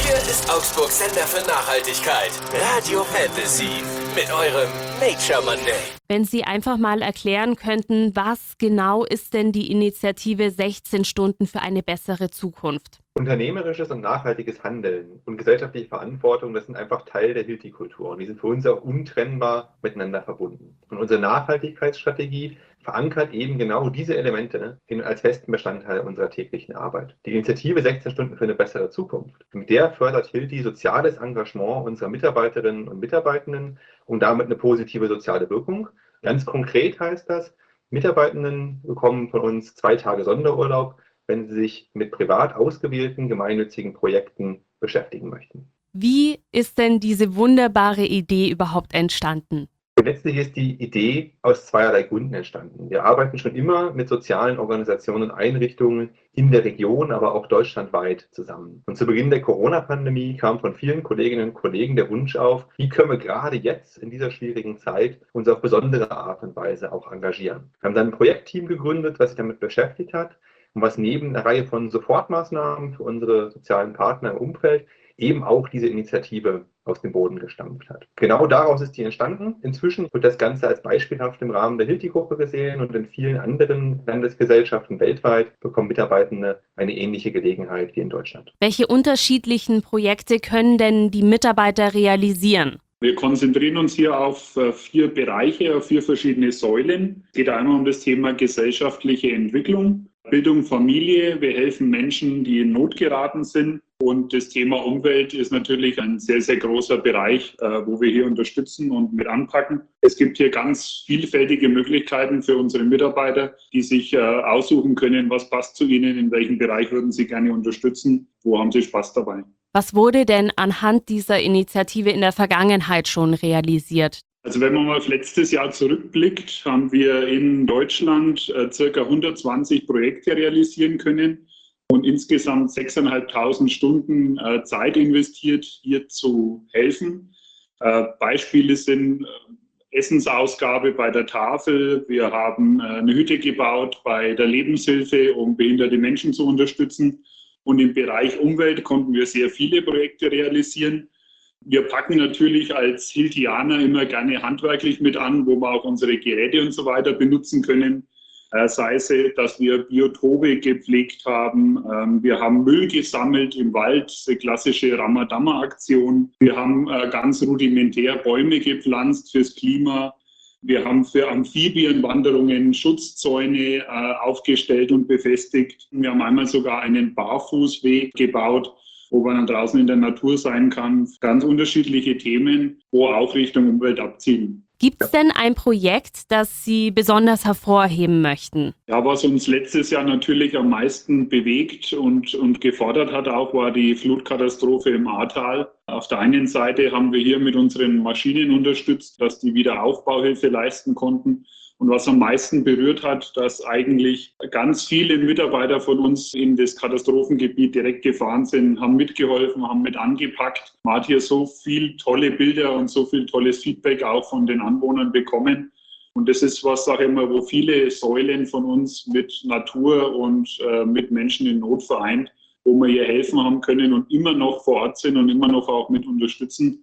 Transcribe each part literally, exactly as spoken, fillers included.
Hier ist Augsburg Sender für Nachhaltigkeit. Radio Fantasy mit eurem Nature Monday. Wenn Sie einfach mal erklären könnten, was genau ist denn die Initiative sechzehn Stunden für eine bessere Zukunft? Unternehmerisches und nachhaltiges Handeln und gesellschaftliche Verantwortung, das sind einfach Teil der Hilti-Kultur und die sind für uns auch untrennbar miteinander verbunden. Und unsere Nachhaltigkeitsstrategie verankert eben genau diese Elemente in, als festen Bestandteil unserer täglichen Arbeit. Die Initiative sechzehn Stunden für eine bessere Zukunft, mit der fördert Hilti soziales Engagement unserer Mitarbeiterinnen und Mitarbeitenden und damit eine positive soziale Wirkung. Ganz konkret heißt das, Mitarbeitenden bekommen von uns zwei Tage Sonderurlaub, wenn sie sich mit privat ausgewählten gemeinnützigen Projekten beschäftigen möchten. Wie ist denn diese wunderbare Idee überhaupt entstanden? Letztlich ist die Idee aus zweierlei Gründen entstanden. Wir arbeiten schon immer mit sozialen Organisationen und Einrichtungen in der Region, aber auch deutschlandweit zusammen. Und zu Beginn der Corona-Pandemie kam von vielen Kolleginnen und Kollegen der Wunsch auf, wie können wir gerade jetzt in dieser schwierigen Zeit uns auf besondere Art und Weise auch engagieren. Wir haben dann ein Projektteam gegründet, was sich damit beschäftigt hat und was neben einer Reihe von Sofortmaßnahmen für unsere sozialen Partner im Umfeld eben auch diese Initiative aus dem Boden gestampft hat. Genau daraus ist die entstanden. Inzwischen wird das Ganze als beispielhaft im Rahmen der Hilti-Gruppe gesehen und in vielen anderen Landesgesellschaften weltweit bekommen Mitarbeitende eine ähnliche Gelegenheit wie in Deutschland. Welche unterschiedlichen Projekte können denn die Mitarbeiter realisieren? Wir konzentrieren uns hier auf vier Bereiche, auf vier verschiedene Säulen. Es geht einmal um das Thema gesellschaftliche Entwicklung, Bildung, Familie. Wir helfen Menschen, die in Not geraten sind. Und das Thema Umwelt ist natürlich ein sehr, sehr großer Bereich, wo wir hier unterstützen und mit anpacken. Es gibt hier ganz vielfältige Möglichkeiten für unsere Mitarbeiter, die sich aussuchen können, was passt zu ihnen, in welchem Bereich würden sie gerne unterstützen, wo haben sie Spaß dabei. Was wurde denn anhand dieser Initiative in der Vergangenheit schon realisiert? Also wenn man mal auf letztes Jahr zurückblickt, haben wir in Deutschland äh, ca. hundertzwanzig Projekte realisieren können und insgesamt sechstausendfünfhundert Stunden äh, Zeit investiert, hier zu helfen. Äh, Beispiele sind äh, Essensausgabe bei der Tafel. Wir haben äh, eine Hütte gebaut bei der Lebenshilfe, um behinderte Menschen zu unterstützen. Und im Bereich Umwelt konnten wir sehr viele Projekte realisieren. Wir packen natürlich als Hiltianer immer gerne handwerklich mit an, wo wir auch unsere Geräte und so weiter benutzen können. Äh, sei es, dass wir Biotope gepflegt haben. Ähm, wir haben Müll gesammelt im Wald, eine klassische Ramadama-Aktion. Wir haben äh, ganz rudimentär Bäume gepflanzt fürs Klima. Wir haben für Amphibienwanderungen Schutzzäune äh, aufgestellt und befestigt. Wir haben einmal sogar einen Barfußweg gebaut, wo man dann draußen in der Natur sein kann. Ganz unterschiedliche Themen, wo auch Richtung Umwelt abzielen. Gibt es denn ein Projekt, das Sie besonders hervorheben möchten? Ja, was uns letztes Jahr natürlich am meisten bewegt und, und gefordert hat auch, war die Flutkatastrophe im Ahrtal. Auf der einen Seite haben wir hier mit unseren Maschinen unterstützt, dass die Wiederaufbauhilfe leisten konnten. Und was am meisten berührt hat, dass eigentlich ganz viele Mitarbeiter von uns in das Katastrophengebiet direkt gefahren sind, haben mitgeholfen, haben mit angepackt. Man hat hier so viel tolle Bilder und so viel tolles Feedback auch von den Anwohnern bekommen. Und das ist was, sage ich mal, wo viele Säulen von uns mit Natur und äh, mit Menschen in Not vereint, wo wir hier helfen haben können und immer noch vor Ort sind und immer noch auch mit unterstützen.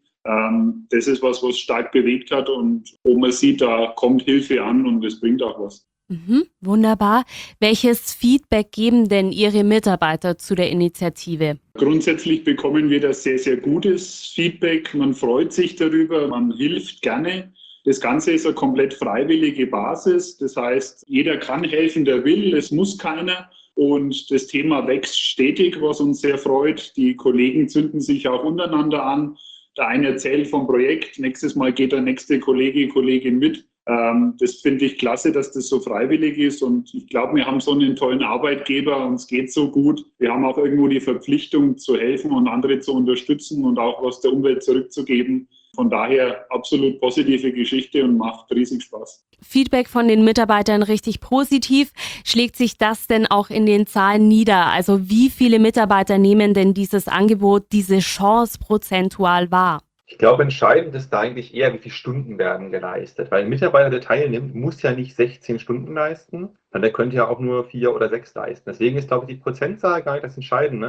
Das ist was, was stark bewegt hat und wo man sieht, da kommt Hilfe an und es bringt auch was. Mhm, wunderbar. Welches Feedback geben denn Ihre Mitarbeiter zu der Initiative? Grundsätzlich bekommen wir da sehr, sehr gutes Feedback. Man freut sich darüber, man hilft gerne. Das Ganze ist eine komplett freiwillige Basis. Das heißt, jeder kann helfen, der will, es muss keiner. Und das Thema wächst stetig, was uns sehr freut. Die Kollegen zünden sich auch untereinander an. Der eine erzählt vom Projekt, nächstes Mal geht der nächste Kollege, Kollegin mit. Ähm, das finde ich klasse, dass das so freiwillig ist und ich glaube, wir haben so einen tollen Arbeitgeber und es geht so gut. Wir haben auch irgendwo die Verpflichtung zu helfen und andere zu unterstützen und auch was der Umwelt zurückzugeben. Von daher absolut positive Geschichte und macht riesig Spaß. Feedback von den Mitarbeitern richtig positiv. Schlägt sich das denn auch in den Zahlen nieder? Also wie viele Mitarbeiter nehmen denn dieses Angebot, diese Chance prozentual wahr? Ich glaube, entscheidend ist da eigentlich eher, wie viele Stunden werden geleistet. Weil ein Mitarbeiter, der teilnimmt, muss ja nicht sechzehn Stunden leisten, sondern der könnte ja auch nur vier oder sechs leisten. Deswegen ist, glaube ich, die Prozentzahl gar nicht das Entscheidende.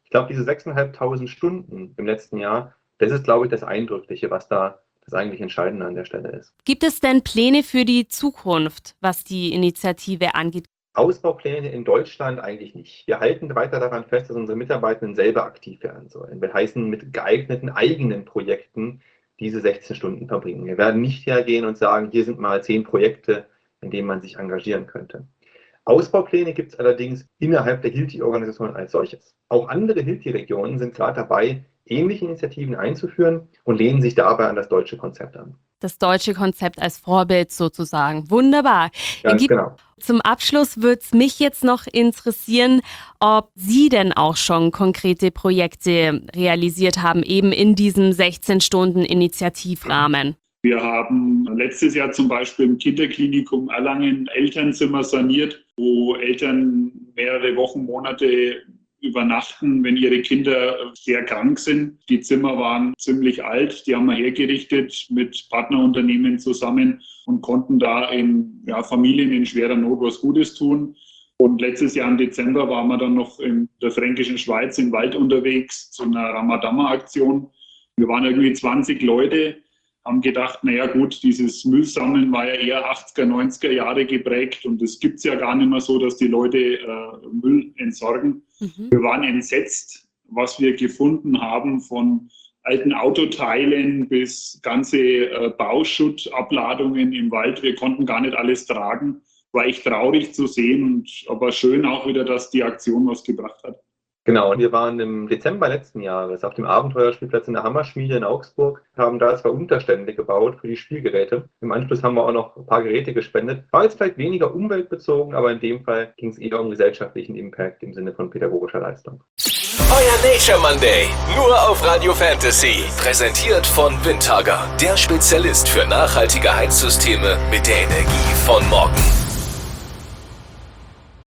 Ich glaube, diese sechstausendfünfhundert Stunden im letzten Jahr, das ist, glaube ich, das Eindrückliche, was da das eigentlich Entscheidende an der Stelle ist. Gibt es denn Pläne für die Zukunft, was die Initiative angeht? Ausbaupläne in Deutschland eigentlich nicht. Wir halten weiter daran fest, dass unsere Mitarbeitenden selber aktiv werden sollen. Wir heißen mit geeigneten eigenen Projekten diese sechzehn Stunden verbringen. Wir werden nicht hergehen und sagen, hier sind mal zehn Projekte, in denen man sich engagieren könnte. Ausbaupläne gibt es allerdings innerhalb der Hilti-Organisation als solches. Auch andere Hilti-Regionen sind gerade dabei, ähnliche Initiativen einzuführen und lehnen sich dabei an das deutsche Konzept an. Das deutsche Konzept als Vorbild sozusagen. Wunderbar. Ganz Gibt, genau. Zum Abschluss würde es mich jetzt noch interessieren, ob Sie denn auch schon konkrete Projekte realisiert haben, eben in diesem sechzehn Stunden Initiativrahmen. Wir haben letztes Jahr zum Beispiel im Kinderklinikum Erlangen Elternzimmer saniert, wo Eltern mehrere Wochen, Monate übernachten, wenn ihre Kinder sehr krank sind. Die Zimmer waren ziemlich alt, die haben wir hergerichtet mit Partnerunternehmen zusammen und konnten da in ja, Familien in schwerer Not was Gutes tun. Und letztes Jahr im Dezember waren wir dann noch in der fränkischen Schweiz im Wald unterwegs zu einer Ramadama-Aktion. Wir waren irgendwie zwanzig Leute, haben gedacht, naja gut, dieses Müllsammeln war ja eher achtziger, neunziger Jahre geprägt und es gibt es ja gar nicht mehr so, dass die Leute äh, Müll entsorgen. Mhm. Wir waren entsetzt, was wir gefunden haben, von alten Autoteilen bis ganze äh, Bauschuttabladungen im Wald. Wir konnten gar nicht alles tragen. War echt traurig zu sehen, und aber schön auch wieder, dass die Aktion was gebracht hat. Genau, und wir waren im Dezember letzten Jahres auf dem Abenteuerspielplatz in der Hammerschmiede in Augsburg, haben da zwei Unterstände gebaut für die Spielgeräte. Im Anschluss haben wir auch noch ein paar Geräte gespendet. War jetzt vielleicht weniger umweltbezogen, aber in dem Fall ging es eher um gesellschaftlichen Impact im Sinne von pädagogischer Leistung. Euer Nature Monday, nur auf Radio Fantasy. Präsentiert von Windhager, der Spezialist für nachhaltige Heizsysteme mit der Energie von morgen.